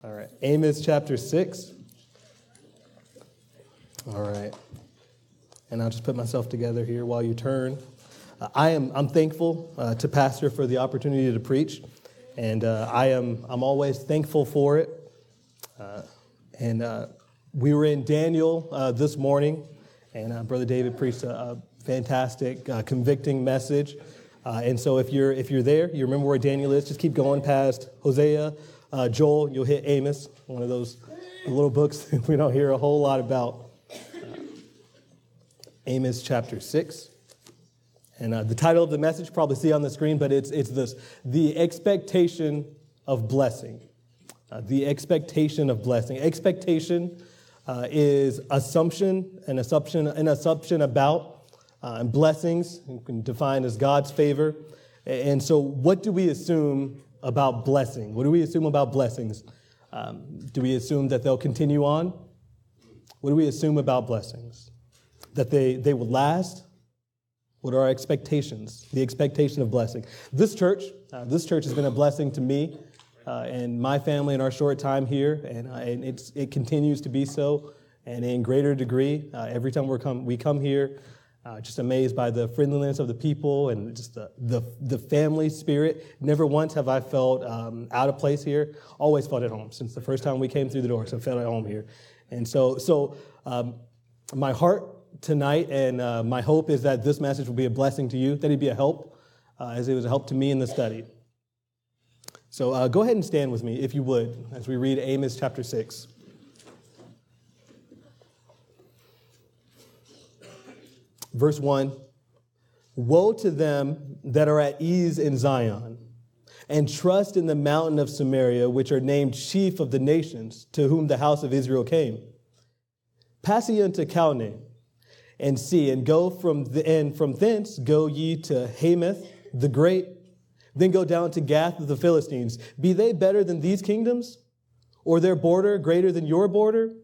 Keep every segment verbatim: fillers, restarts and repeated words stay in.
All right, Amos chapter six. All right, and I'll just put myself together here while you turn. Uh, I am I'm thankful uh, to Pastor for the opportunity to preach, and uh, I am I'm always thankful for it. Uh, and uh, we were in Daniel uh, this morning, and uh, Brother David preached a, a fantastic, uh, convicting message. Uh, and so if you're if you're there, you remember where Daniel is. Just keep going past Hosea. Uh, Joel, you'll hit Amos, one of those little books we don't hear a whole lot about. Uh, Amos chapter six. And uh, the title of the message you probably see on the screen, but it's it's this, the expectation of blessing. Uh, the expectation of blessing. Expectation uh, is assumption, an assumption, an assumption about uh, and blessings, you can define as God's favor. And so what do we assume about blessing? What do we assume about blessings? Um, do we assume that they'll continue on? What do we assume about blessings? That they, they will last? What are our expectations? The expectation of blessing. This church, uh, this church has been a blessing to me uh, and my family in our short time here, and, uh, and it's, it continues to be so, and in greater degree. Uh, every time we come, we come here, Uh, just amazed by the friendliness of the people and just the, the, the family spirit. Never once have I felt um, out of place here. Always felt at home since the first time we came through the door. So I felt at home here. And so so um, my heart tonight and uh, my hope is that this message will be a blessing to you, that it'd be a help uh, as it was a help to me in the study. So uh, go ahead and stand with me, if you would, as we read Amos chapter six. Verse one, woe to them that are at ease in Zion, and trust in the mountain of Samaria, which are named chief of the nations, to whom the house of Israel came. Pass ye unto Calne, and see, and go from the, and from thence go ye to Hamath the great, then go down to Gath of the Philistines. Be they better than these kingdoms, or their border greater than your border?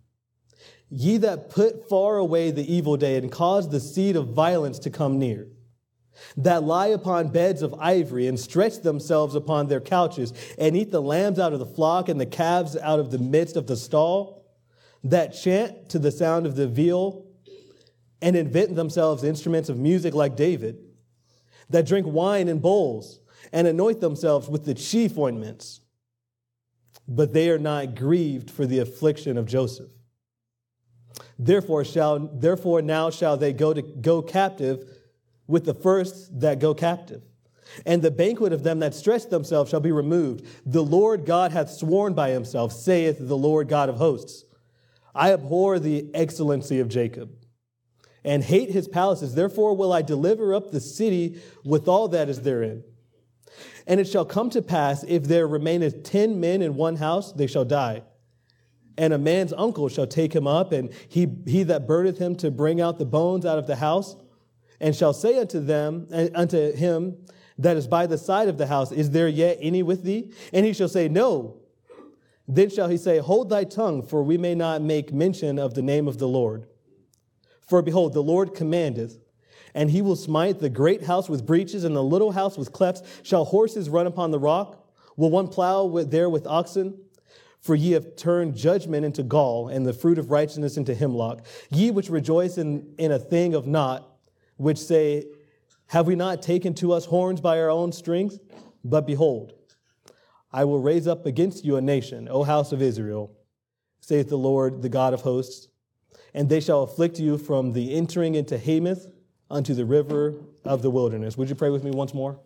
Ye that put far away the evil day and cause the seed of violence to come near, that lie upon beds of ivory and stretch themselves upon their couches and eat the lambs out of the flock and the calves out of the midst of the stall, that chant to the sound of the viol and invent themselves instruments of music like David, that drink wine in bowls and anoint themselves with the chief ointments, but they are not grieved for the affliction of Joseph. Therefore shall therefore now shall they go to go captive with the first that go captive. And the banquet of them that stretch themselves shall be removed. The Lord God hath sworn by himself, saith the Lord God of hosts. I abhor the excellency of Jacob, and hate his palaces. Therefore will I deliver up the city with all that is therein. And it shall come to pass, if there remaineth ten men in one house, they shall die. And a man's uncle shall take him up, and he, he that burneth him to bring out the bones out of the house, and shall say unto them, unto him that is by the side of the house, is there yet any with thee? And he shall say, no. Then shall he say, hold thy tongue, for we may not make mention of the name of the Lord. For behold, the Lord commandeth, and he will smite the great house with breaches, and the little house with clefts. Shall horses run upon the rock? Will one plow with, there with oxen? For ye have turned judgment into gall, and the fruit of righteousness into hemlock. Ye which rejoice in, in a thing of naught, which say, have we not taken to us horns by our own strength? But behold, I will raise up against you a nation, O house of Israel, saith the Lord, the God of hosts, and they shall afflict you from the entering into Hamath unto the river of the wilderness. Would you pray with me once more?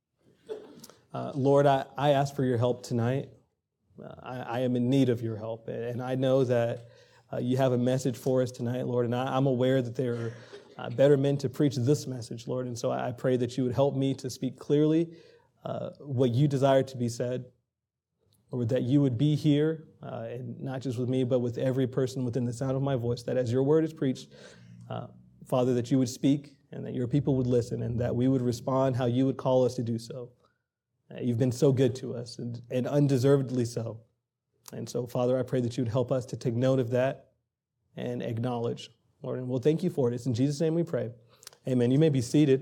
Uh, Lord, I, I ask for your help tonight. I, I am in need of your help, and I know that uh, you have a message for us tonight, Lord, and I, I'm aware that there are uh, better men to preach this message, Lord, and so I, I pray that you would help me to speak clearly uh, what you desire to be said, Lord, that you would be here, uh, and not just with me, but with every person within the sound of my voice, that as your word is preached, uh, Father, that you would speak and that your people would listen and that we would respond how you would call us to do so. You've been so good to us, and, and undeservedly so. And so, Father, I pray that you would help us to take note of that and acknowledge, Lord. And we'll thank you for it. It's in Jesus' name we pray. Amen. You may be seated.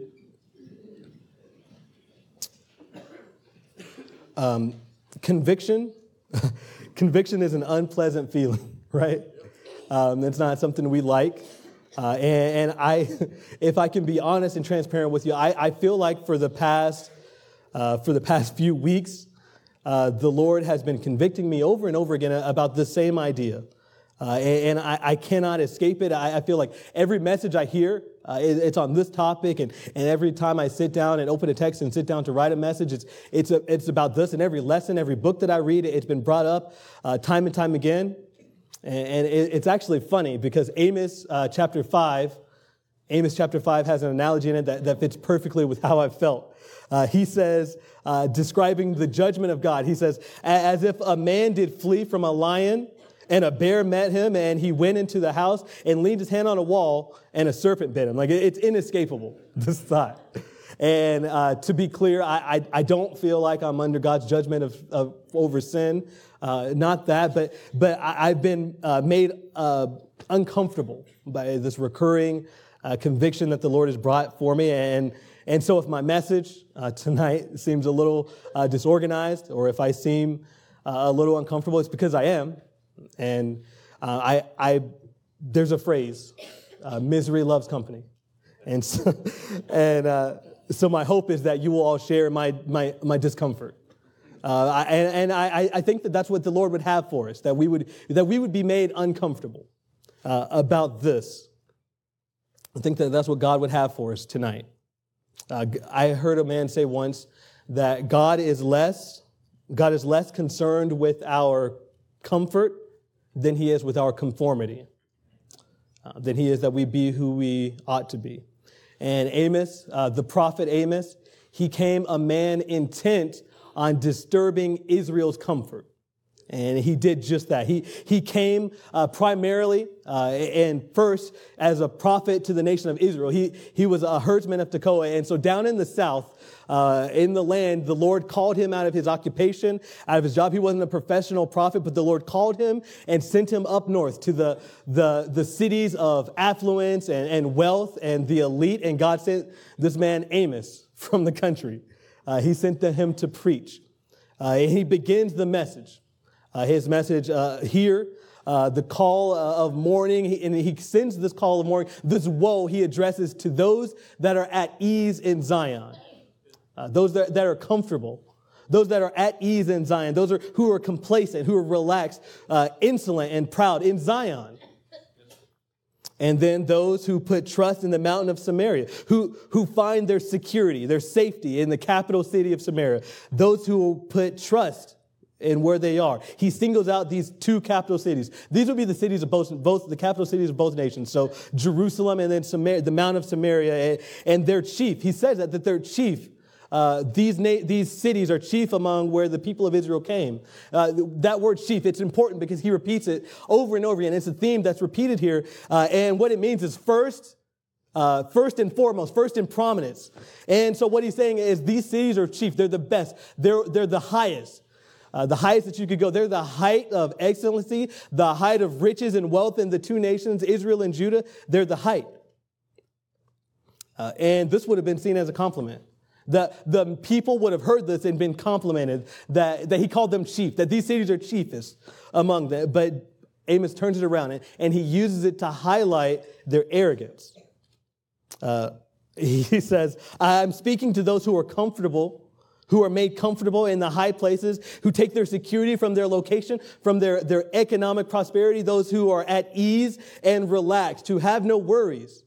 Um, conviction conviction is an unpleasant feeling, right? Um, it's not something we like. Uh, and, and I, if I can be honest and transparent with you, I, I feel like for the past, uh, for the past few weeks, uh, the Lord has been convicting me over and over again about the same idea. Uh, and and I, I cannot escape it. I, I feel like every message I hear, uh, it, it's on this topic. And, and every time I sit down and open a text and sit down to write a message, it's it's a, it's about this. And every lesson, every book that I read, it's been brought up uh, time and time again. And, and it, it's actually funny because Amos uh, chapter five, Amos chapter five has an analogy in it that, that fits perfectly with how I've felt. Uh, he says, uh, describing the judgment of God, he says, as if a man did flee from a lion, and a bear met him, and he went into the house and leaned his hand on a wall, and a serpent bit him. Like, it's inescapable, this thought. And uh, to be clear, I, I, I don't feel like I'm under God's judgment of, of over sin. Uh, not that, but but I, I've been uh, made uh, uncomfortable by this recurring uh, conviction that the Lord has brought for me. And and so if my message uh, tonight seems a little uh, disorganized, or if I seem uh, a little uncomfortable, it's because I am. And uh, I, I, there's a phrase, uh, misery loves company. And so, and uh, so my hope is that you will all share my my, my discomfort. Uh, I, and and I, I think that that's what the Lord would have for us, that we would, that we would be made uncomfortable uh, about this. I think that that's what God would have for us tonight. Uh, I heard a man say once that God is less, God is less concerned with our comfort than he is with our conformity, uh, than he is that we be who we ought to be. And Amos, uh, the prophet Amos, he came a man intent on disturbing Israel's comfort. And he did just that. He he came uh, primarily uh, and first as a prophet to the nation of Israel. He he was a herdsman of Tekoa. And so down in the south, uh, in the land, the Lord called him out of his occupation, out of his job. He wasn't a professional prophet, but the Lord called him and sent him up north to the the, the cities of affluence and, and wealth and the elite. And God sent this man Amos from the country. Uh, he sent him to preach. Uh, and he begins the message. Uh, his message uh, here, uh, the call uh, of mourning, he, and he sends this call of mourning, this woe he addresses to those that are at ease in Zion, uh, those that, that are comfortable, those that are at ease in Zion, those are, who are complacent, who are relaxed, uh, insolent, and proud in Zion. And then those who put trust in the mountain of Samaria, who, who find their security, their safety in the capital city of Samaria, those who put trust in where they are. He singles out these two capital cities. These would be the cities of both, both the capital cities of both nations. So Jerusalem and then Samaria, the Mount of Samaria, and, and their chief. He says that, that their chief, uh, these na- these cities are chief among where the people of Israel came. Uh, that word chief, it's important because he repeats it over and over again. It's a theme that's repeated here. Uh, and what it means is first, Uh, first and foremost, first in prominence. And so what he's saying is these cities are chief. They're the best. They're, they're the highest. Uh, the highest that you could go. They're the height of excellency, the height of riches and wealth in the two nations, Israel and Judah. They're the height. Uh, and this would have been seen as a compliment. The, the people would have heard this and been complimented that, that he called them chief, that these cities are chiefest among them. But Amos turns it around and, and he uses it to highlight their arrogance. Uh, he says, I'm speaking to those who are comfortable, who are made comfortable in the high places, who take their security from their location, from their, their economic prosperity, those who are at ease and relaxed, who have no worries.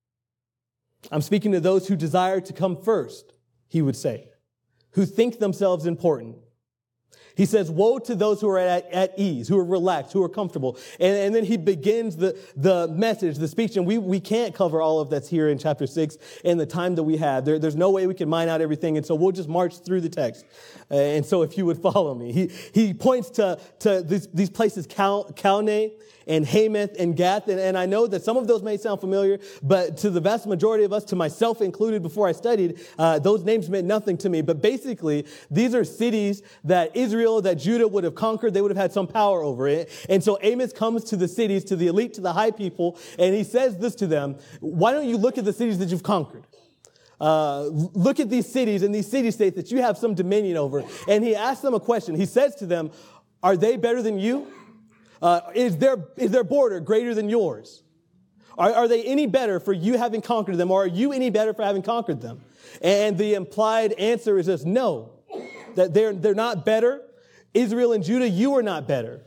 I'm speaking to those who desire to come first, he would say, who think themselves important. He says, woe to those who are at, at ease, who are relaxed, who are comfortable. And, and then he begins the, the message, the speech. And we, we can't cover all of that's here in chapter six in the time that we have. There, there's no way we can mine out everything. And so we'll just march through the text. Uh, and so if you would follow me, he, he points to, to these, these places, Cal, Calne and Hamath and Gath. And, and I know that some of those may sound familiar, but to the vast majority of us, to myself included before I studied, uh, those names meant nothing to me. But basically, these are cities that Israel, that Judah would have conquered. They would have had some power over it. And so Amos comes to the cities, to the elite, to the high people, and he says this to them: why don't you look at the cities that you've conquered? Uh, look at these cities and these city states that you have some dominion over. And he asks them a question. He says to them, Are they better than you? Uh, is their is their border greater than yours? Are, are they any better for you having conquered them, or are you any better for having conquered them? And the implied answer is just no, that they're they're not better. Israel and Judah, you are not better.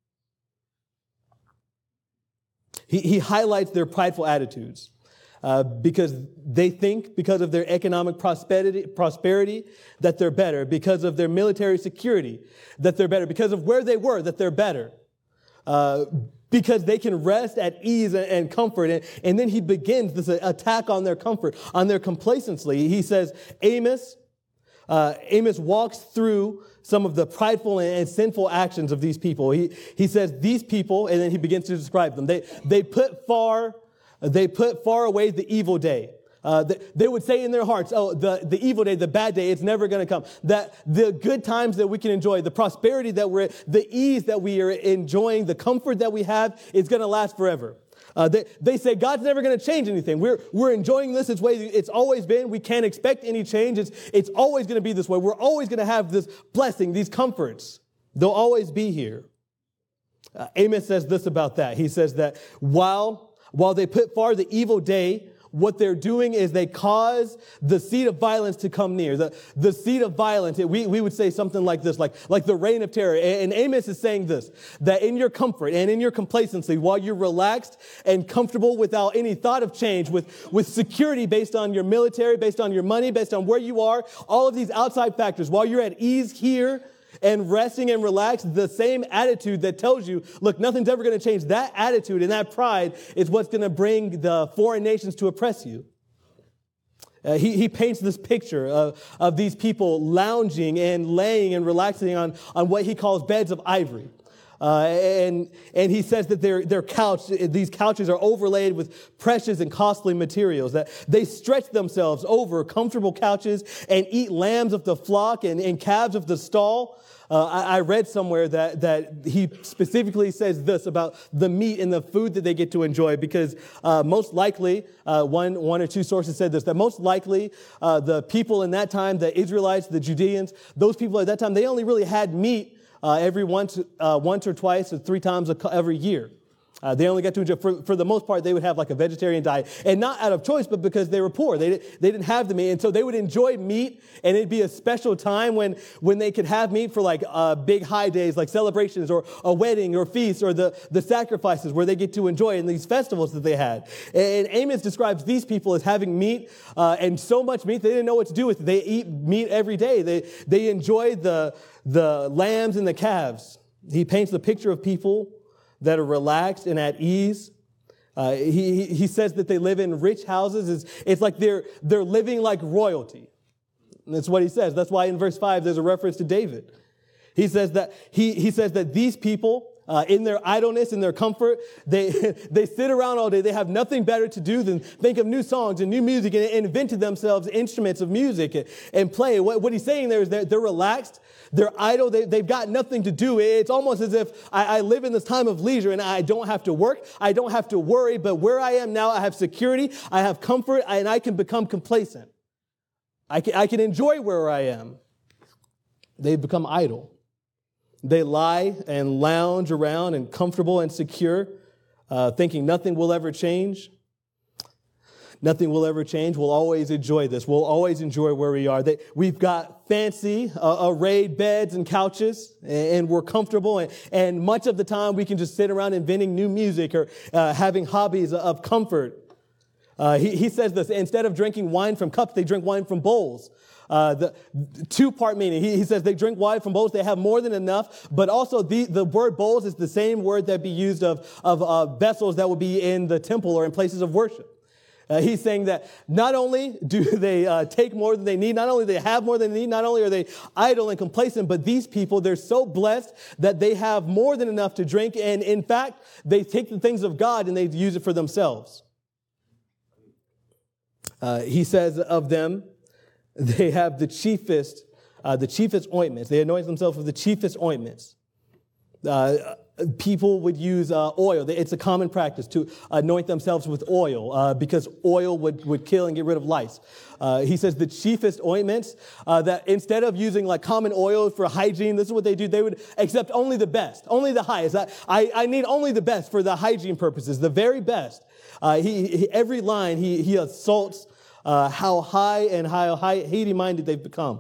He, he highlights their prideful attitudes uh, because they think, because of their economic prosperity, prosperity, that they're better, because of their military security, that they're better, because of where they were, that they're better, uh, because they can rest at ease and, and comfort. And, and then he begins this attack on their comfort, on their complacency. He says, Amos, uh, Amos walks through some of the prideful and sinful actions of these people. He, he says, these people, and then he begins to describe them. They, they put far, they put far away the evil day. Uh, they, they would say in their hearts, oh, the, the evil day, the bad day, it's never going to come. That the good times that we can enjoy, the prosperity that we're, the ease that we are enjoying, the comfort that we have is going to last forever. Uh, they, they say God's never going to change anything. We're, we're enjoying this. It's way it's always been. We can't expect any change. It's, it's always going to be this way. We're always going to have this blessing, these comforts. They'll always be here. Uh, Amos says this about that. He says that while, while they put far the evil day, what they're doing is they cause the seed of violence to come near. The, the seed of violence, we, we would say something like this, like, like the reign of terror. And, and Amos is saying this, that in your comfort and in your complacency, while you're relaxed and comfortable without any thought of change, with, with security based on your military, based on your money, based on where you are, all of these outside factors, while you're at ease here and resting and relaxed, the same attitude that tells you, look, nothing's ever going to change. That attitude and that pride is what's going to bring the foreign nations to oppress you. Uh, he, he paints this picture of, of these people lounging and laying and relaxing on, on what he calls beds of ivory. Uh, and, and he says that their, their couch, these couches are overlaid with precious and costly materials, that they stretch themselves over comfortable couches and eat lambs of the flock and, and calves of the stall. Uh, I, I read somewhere that, that he specifically says this about the meat and the food that they get to enjoy, because uh, most likely, uh, one, one or two sources said this, that most likely uh, the people in that time, the Israelites, the Judeans, those people at that time, they only really had meat Uh, every once, uh, once or twice or three times a, every year. Uh, they only got to enjoy, for, for the most part, they would have like a vegetarian diet. And not out of choice, but because they were poor. They, they didn't have the meat. And so they would enjoy meat, and it'd be a special time when, when they could have meat for like uh, big high days, like celebrations or a wedding or feasts, or the, the sacrifices where they get to enjoy in these festivals that they had. And Amos describes these people as having meat, uh, and so much meat, they didn't know what to do with it. They eat meat every day. They, they enjoy the, the lambs and the calves. He paints the picture of people that are relaxed and at ease. Uh, he, he says that they live in rich houses. It's, it's like they're, they're living like royalty. And that's what he says. That's why in verse five, there's a reference to David. He says that, he, he says that these people, Uh, in their idleness, in their comfort, they they sit around all day. They have nothing better to do than think of new songs and new music, and, and invented themselves instruments of music and, and play. What, what he's saying there is that they're relaxed, they're idle, they, they've got nothing to do. It's almost as if I, I live in this time of leisure and I don't have to work, I don't have to worry, but where I am now, I have security, I have comfort, and I can become complacent. I can, I can enjoy where I am. They've become idle. They lie and lounge around and comfortable and secure, uh, thinking nothing will ever change. Nothing will ever change. We'll always enjoy this. We'll always enjoy where we are. They, we've got fancy uh, arrayed beds and couches, and, and we're comfortable. And, and much of the time we can just sit around inventing new music or uh, having hobbies of comfort. Uh, he, he says this, instead of drinking wine from cups, they drink wine from bowls. Uh, the two-part meaning. He, he says they drink wine from bowls. They have more than enough. But also the, the word bowls is the same word that be used of, of uh, vessels that would be in the temple or in places of worship. Uh, he's saying that not only do they uh, take more than they need, not only do they have more than they need, not only are they idle and complacent, but these people, they're so blessed that they have more than enough to drink. And in fact, they take the things of God and they use it for themselves. Uh, he says of them, they have the chiefest, uh, the chiefest ointments. They anoint themselves with the chiefest ointments. Uh, people would use uh, oil. It's a common practice to anoint themselves with oil uh, because oil would, would kill and get rid of lice. Uh, he says the chiefest ointments, uh, that instead of using like common oil for hygiene, this is what they do. They would accept only the best, only the highest. I, I, I need only the best for the hygiene purposes, the very best. Uh, he, he every line he, he assaults uh, how high and how high, Haiti-minded they've become.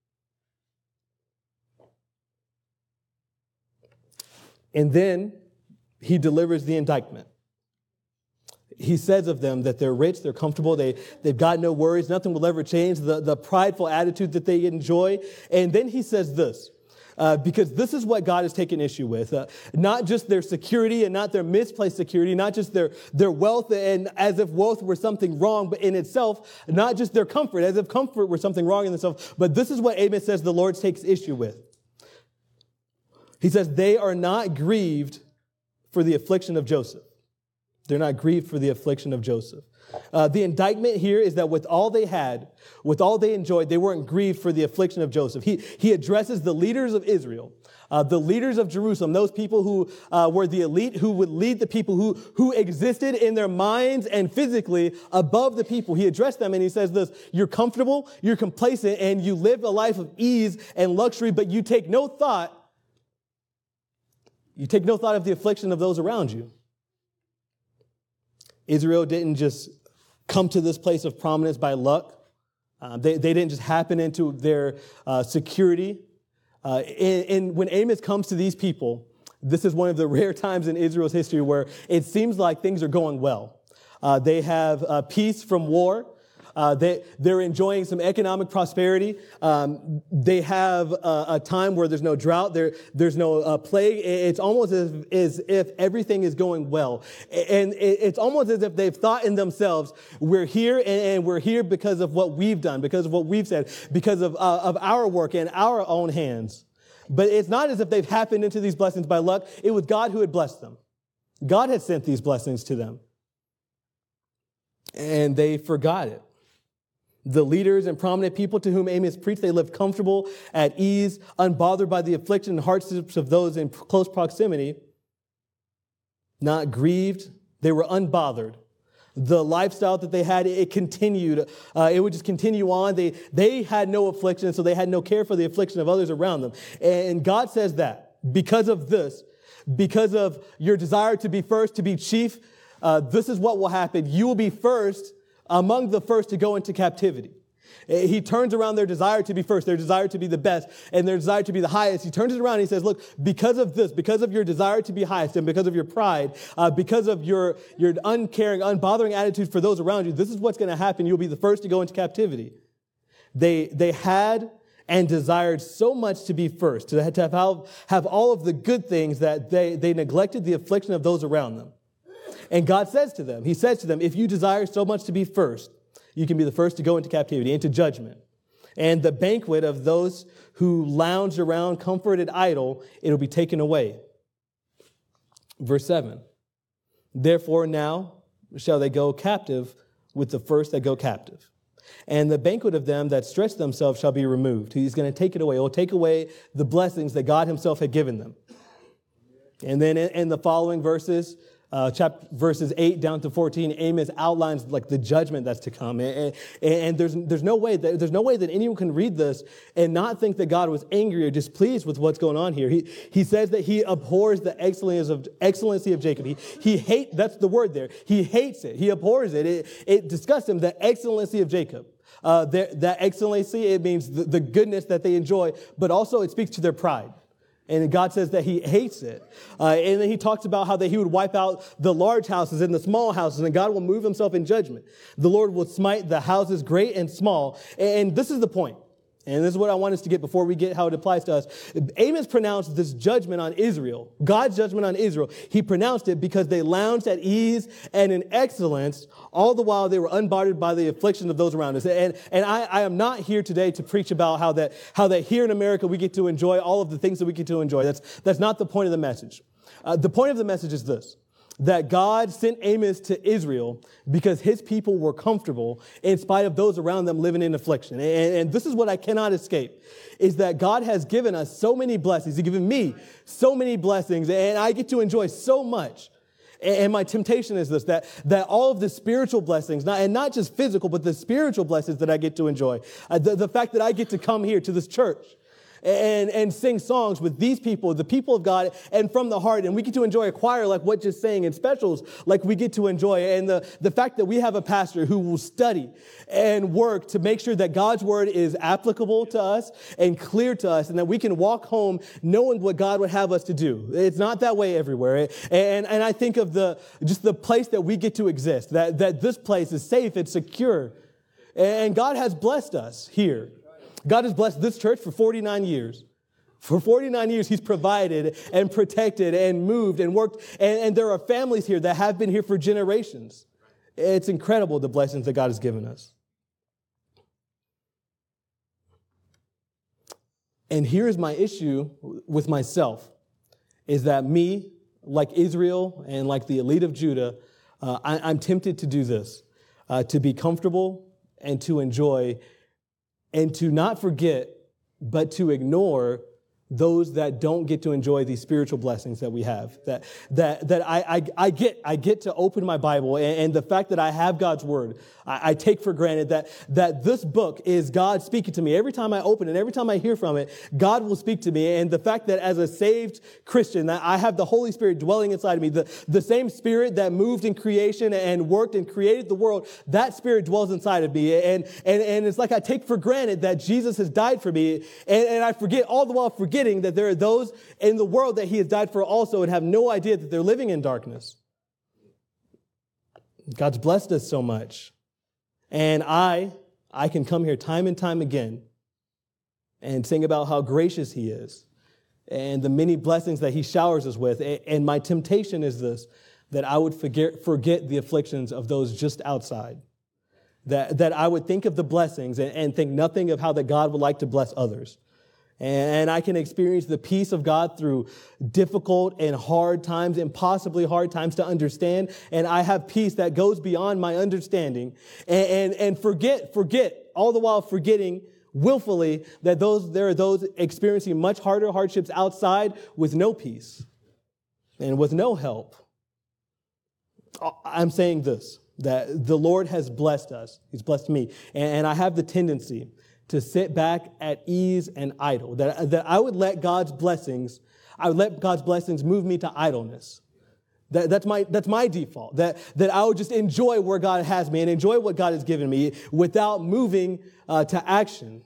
And then he delivers the indictment. He says of them that they're rich, they're comfortable, they, they've got no worries, nothing will ever change, the, the prideful attitude that they enjoy. And then he says this, uh, because this is what God has taken issue with, uh, not just their security and not their misplaced security, not just their, their wealth and as if wealth were something wrong but in itself, not just their comfort, as if comfort were something wrong in itself, but this is what Amos says the Lord takes issue with. He says, they are not grieved for the affliction of Joseph. They're not grieved for the affliction of Joseph. Uh, the indictment here is that with all they had, with all they enjoyed, they weren't grieved for the affliction of Joseph. He, he addresses the leaders of Israel, uh, the leaders of Jerusalem, those people who uh, were the elite, who would lead the people, who, who existed in their minds and physically above the people. He addressed them and he says this, you're comfortable, you're complacent, and you live a life of ease and luxury, but you take no thought You take no thought of the affliction of those around you. Israel didn't just come to this place of prominence by luck. Uh, they, they didn't just happen into their uh, security. Uh, and, and when Amos comes to these people, this is one of the rare times in Israel's history where it seems like things are going well. Uh, they have uh, peace from war. Uh, they, they're enjoying some economic prosperity. Um, they have a, a time where there's no drought. There, there's no uh, plague. It's almost as, as if everything is going well. And it's almost as if they've thought in themselves, we're here and, and we're here because of what we've done, because of what we've said, because of, uh, of our work and our own hands. But it's not as if they've happened into these blessings by luck. It was God who had blessed them. God had sent these blessings to them. And they forgot it. The leaders and prominent people to whom Amos preached, they lived comfortable, at ease, unbothered by the affliction and hardships of those in close proximity, not grieved. They were unbothered. The lifestyle that they had, it continued. Uh, it would just continue on. They, they had no affliction, so they had no care for the affliction of others around them. And God says that because of this, because of your desire to be first, to be chief, uh, this is what will happen. You will be first among the first to go into captivity. He turns around their desire to be first, their desire to be the best, and their desire to be the highest. He turns it around and he says, look, because of this, because of your desire to be highest and because of your pride, uh, because of your, your uncaring, unbothering attitude for those around you, this is what's going to happen. You'll be the first to go into captivity. They, they had and desired so much to be first, to have, to have, have all of the good things that they, they neglected the affliction of those around them. And God says to them, he says to them, if you desire so much to be first, you can be the first to go into captivity, into judgment. And the banquet of those who lounged around, comforted, idle, it'll be taken away. Verse seven, therefore now shall they go captive with the first that go captive. And the banquet of them that stretch themselves shall be removed. He's going to take it away. He'll take away the blessings that God himself had given them. And then in, in the following verses, Uh, chapter, verses eight down to fourteen, Amos outlines like the judgment that's to come, and, and, and there's there's no way that there's no way that anyone can read this and not think that God was angry or displeased with what's going on here. He he says that he abhors the excellency of excellency of Jacob. He he hate that's the word there. He hates it. He abhors it. It, it disgusts him. The excellency of Jacob. Uh, that excellency, it means the, the goodness that they enjoy, but also it speaks to their pride. And God says that he hates it. Uh, and then he talks about how that he would wipe out the large houses and the small houses, and God will move himself in judgment. The Lord will smite the houses great and small. And this is the point. And this is what I want us to get before we get how it applies to us. Amos pronounced this judgment on Israel, God's judgment on Israel. He pronounced it because they lounged at ease and in excellence, all the while they were unbothered by the affliction of those around us. And, and I, I am not here today to preach about how that, how that here in America we get to enjoy all of the things that we get to enjoy. That's, that's not the point of the message. Uh, the point of the message is this. that God sent Amos to Israel because his people were comfortable in spite of those around them living in affliction. And, and this is what I cannot escape, is that God has given us so many blessings. He's given me so many blessings, and I get to enjoy so much. And my temptation is this, that, that all of the spiritual blessings, not, and not just physical, but the spiritual blessings that I get to enjoy, uh, the, the fact that I get to come here to this church and, and sing songs with these people, the people of God, and from the heart, and we get to enjoy a choir like what just sang, and specials like we get to enjoy, and the, the fact that we have a pastor who will study and work to make sure that God's word is applicable to us and clear to us, and that we can walk home knowing what God would have us to do. It's not that way everywhere. And, and I think of the just the place that we get to exist, that, that this place is safe, it's secure. And God has blessed us here. God has blessed this church for forty-nine years. For forty-nine years, he's provided and protected and moved and worked. And, and there are families here that have been here for generations. It's incredible, the blessings that God has given us. And here's my issue with myself, is that me, like Israel and like the elite of Judah, uh, I, I'm tempted to do this, uh, to be comfortable and to enjoy, and to not forget, but to ignore those that don't get to enjoy these spiritual blessings that we have. That that that I I, I get I get to open my Bible, and, and the fact that I have God's word, I, I take for granted that that this book is God speaking to me. Every time I open it, every time I hear from it, God will speak to me. And the fact that as a saved Christian, that I have the Holy Spirit dwelling inside of me, the, the same Spirit that moved in creation and worked and created the world, that Spirit dwells inside of me. And and and it's like I take for granted that Jesus has died for me, and, and I forget all the while forgetting that there are those in the world that he has died for also, and have no idea that they're living in darkness. God's blessed us so much. And I, I can come here time and time again and sing about how gracious he is and the many blessings that he showers us with. And my temptation is this, that I would forget, forget the afflictions of those just outside. That, that I would think of the blessings and, and think nothing of how that God would like to bless others. And I can experience the peace of God through difficult and hard times, impossibly hard times to understand. And I have peace that goes beyond my understanding. And, and, and forget, forget, all the while forgetting willfully that those there are those experiencing much harder hardships outside with no peace and with no help. I'm saying this, that the Lord has blessed us. He's blessed me. And I have the tendency to sit back at ease and idle, that, that I would let God's blessings, I would let God's blessings move me to idleness. That, that's my, that's my default, that, that I would just enjoy where God has me and enjoy what God has given me without moving uh, to action.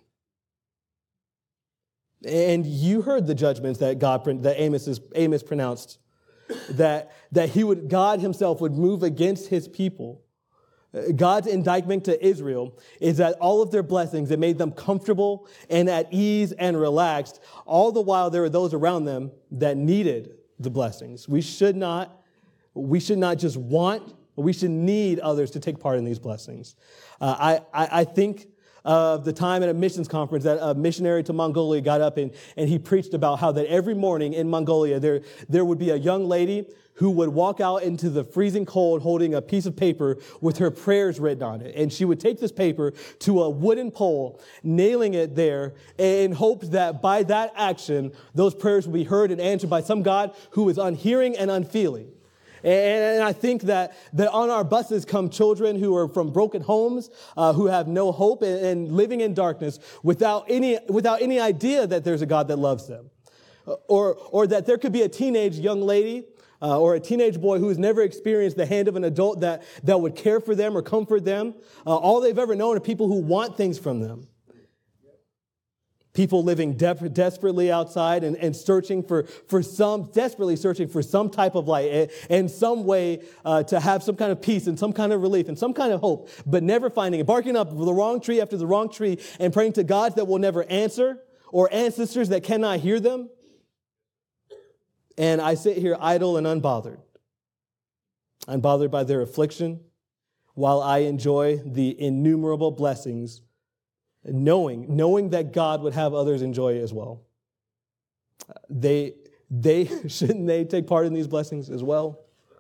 And you heard the judgments that God, that Amos, is, Amos pronounced, that, that he would, God himself would move against his people. God's indictment to Israel is that all of their blessings, it made them comfortable and at ease and relaxed. All the while there were those around them that needed the blessings. We should not, we should not just want, we should need others to take part in these blessings. Uh, I, I, I think of the time at a missions conference that a missionary to Mongolia got up and, and he preached about how that every morning in Mongolia there, there would be a young lady who would walk out into the freezing cold holding a piece of paper with her prayers written on it. And she would take this paper to a wooden pole, nailing it there in hopes that by that action, those prayers would be heard and answered by some God who is unhearing and unfeeling. And I think that, that on our buses come children who are from broken homes, uh, who have no hope and, and living in darkness without any, without any idea that there's a God that loves them. Or, or that there could be a teenage young lady Uh, or a teenage boy who has never experienced the hand of an adult that, that would care for them or comfort them. Uh, all they've ever known are people who want things from them. People living de- desperately outside and, and searching for, for some, desperately searching for some type of light and, and some way uh, to have some kind of peace and some kind of relief and some kind of hope, but never finding it, barking up the wrong tree after the wrong tree and praying to gods that will never answer or ancestors that cannot hear them. And I sit here idle and unbothered, unbothered by their affliction, while I enjoy the innumerable blessings, knowing, knowing that God would have others enjoy it as well. They, they, shouldn't they take part in these blessings as well?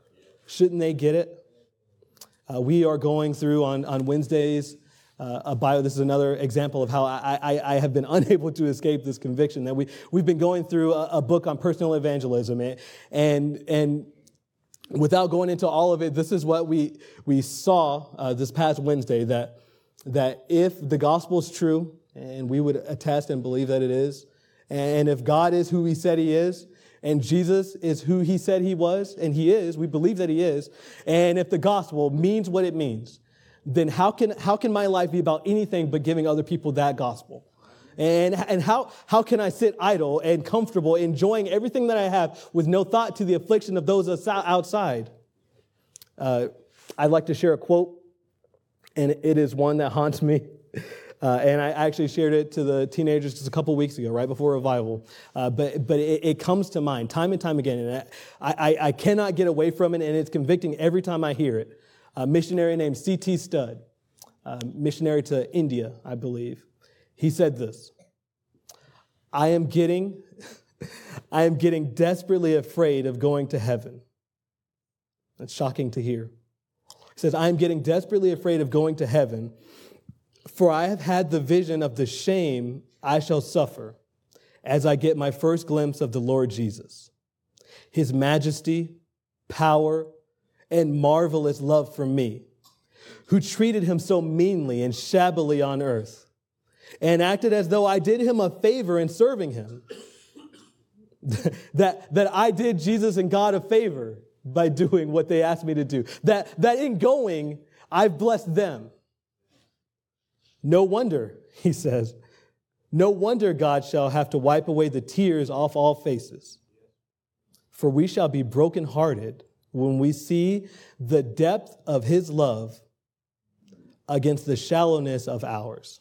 Shouldn't they get it? Uh, we are going through on, on Wednesdays uh, a bio. This is another example of how I, I, I have been unable to escape this conviction that we, we've been going through a, a book on personal evangelism. And, and, and without going into all of it, this is what we, we saw uh, this past Wednesday, that, that if the gospel is true, and we would attest and believe that it is, and if God is who he said he is, and Jesus is who he said he was, and he is, we believe that he is, and if the gospel means what it means, then how can how can my life be about anything but giving other people that gospel? And, and how, how can I sit idle and comfortable, enjoying everything that I have with no thought to the affliction of those outside? Uh, I'd like to share a quote, and it is one that haunts me. Uh, and I actually shared it to the teenagers just a couple weeks ago, right before revival. Uh, but but it, it comes to mind time and time again, and I, I, I cannot get away from it, and it's convicting every time I hear it. A missionary named C T Studd, a missionary to India, I believe. He said this: "I am getting, I am getting desperately afraid of going to heaven." That's shocking to hear. He says, "I am getting desperately afraid of going to heaven. For I have had the vision of the shame I shall suffer as I get my first glimpse of the Lord Jesus, his majesty, power, and marvelous love for me, who treated him so meanly and shabbily on earth, and acted as though I did him a favor in serving him, that, that I did Jesus and God a favor by doing what they asked me to do, that, that in going, I've blessed them. No wonder," he says, "no wonder God shall have to wipe away the tears off all faces. For we shall be brokenhearted when we see the depth of his love against the shallowness of ours."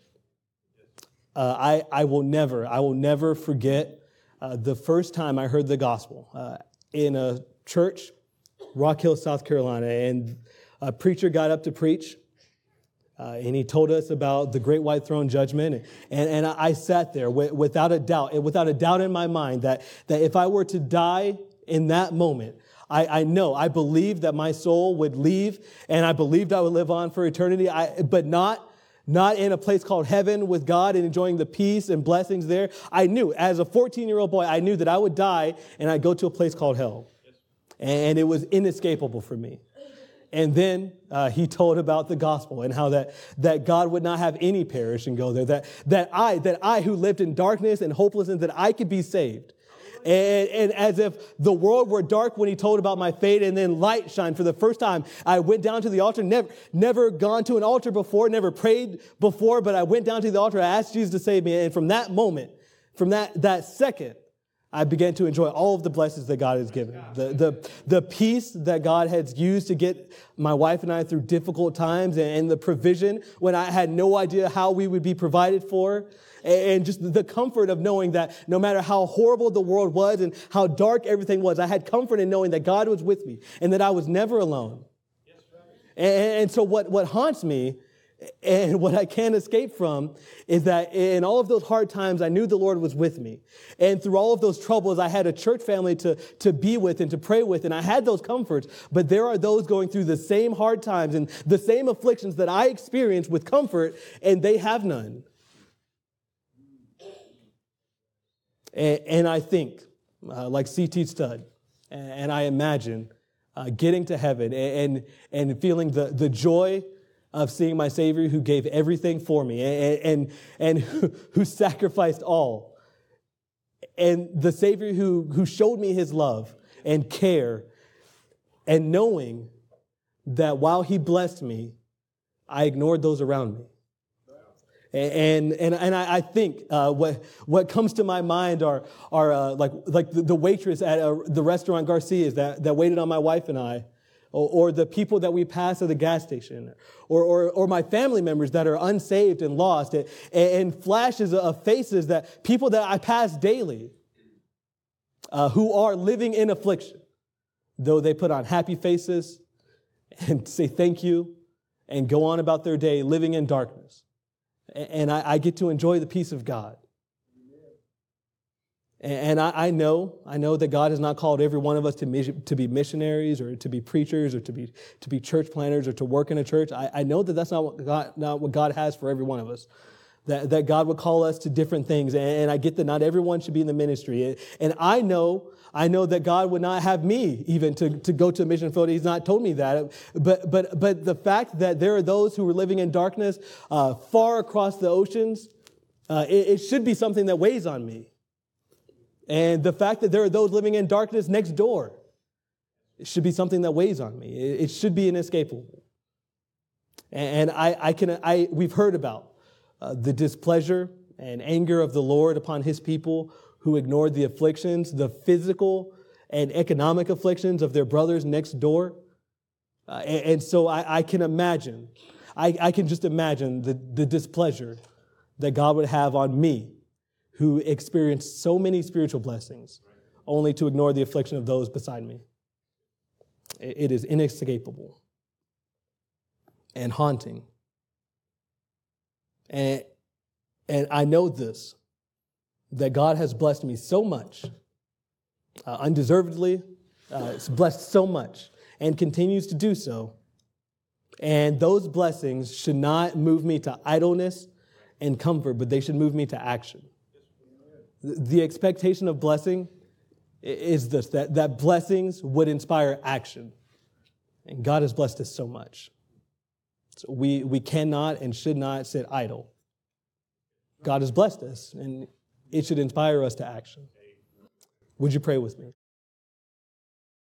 Uh, I, I will never, I will never forget uh, the first time I heard the gospel uh, in a church, Rock Hill, South Carolina, and a preacher got up to preach. Uh, and he told us about the great white throne judgment. And, and, and I sat there with, without a doubt, and without a doubt in my mind that, that if I were to die in that moment, I, I know, I believed that my soul would leave, and I believed I would live on for eternity, I, but not, not in a place called heaven with God and enjoying the peace and blessings there. I knew, as a fourteen-year-old boy, I knew that I would die and I'd go to a place called hell. And it was inescapable for me. And then uh, he told about the gospel and how that, that God would not have any perish and go there. That, that I, that I who lived in darkness and hopelessness, that I could be saved. And, and as if the world were dark when he told about my fate, and then light shined for the first time. I went down to the altar, never, never gone to an altar before, never prayed before, but I went down to the altar, I asked Jesus to save me. And from that moment, from that, that second, I began to enjoy all of the blessings that God has given. The, the, the peace that God has used to get my wife and I through difficult times, and, and the provision when I had no idea how we would be provided for. And just the comfort of knowing that no matter how horrible the world was and how dark everything was, I had comfort in knowing that God was with me and that I was never alone. And, and so what, what haunts me and what I can't escape from is that in all of those hard times, I knew the Lord was with me. And through all of those troubles, I had a church family to, to be with and to pray with, and I had those comforts. But there are those going through the same hard times and the same afflictions that I experienced with comfort, and they have none. And, and I think, uh, like C T Studd, and I imagine uh, getting to heaven and, and feeling the, the joy of seeing my Savior who gave everything for me and, and, and who, who sacrificed all. And the Savior who, who showed me his love and care, and knowing that while he blessed me, I ignored those around me. And and and I, I think uh, what what comes to my mind are are uh, like like the, the waitress at uh, the restaurant Garcia's that, that waited on my wife and I, or, or the people that we pass at the gas station, or or or my family members that are unsaved and lost, and, and flashes of faces that people that I pass daily, uh, who are living in affliction, though they put on happy faces and say thank you and go on about their day living in darkness. And I, I get to enjoy the peace of God. And I, I know, I know that God has not called every one of us to, mission, to be missionaries or to be preachers or to be to be church planners or to work in a church. I, I know that that's not what God, not what God has for every one of us. That, that God would call us to different things. And, and I get that not everyone should be in the ministry. And I know, I know that God would not have me even to, to go to a mission field. He's not told me that. But but but the fact that there are those who are living in darkness uh, far across the oceans, uh, it, it should be something that weighs on me. And the fact that there are those living in darkness next door, it should be something that weighs on me. It, it should be inescapable. And, and I, I can, I we've heard about uh, the displeasure and anger of the Lord upon His people who ignored the afflictions, the physical and economic afflictions of their brothers next door. Uh, and, and so I, I can imagine, I, I can just imagine the, the displeasure that God would have on me, who experienced so many spiritual blessings, only to ignore the affliction of those beside me. It is inescapable and haunting. And, and I know this, that God has blessed me so much, uh, undeservedly, uh, it's blessed so much, and continues to do so. And those blessings should not move me to idleness and comfort, but they should move me to action. The expectation of blessing is this, that, that blessings would inspire action. And God has blessed us so much. So we, we cannot and should not sit idle. God has blessed us, and it should inspire us to action. Would you pray with me?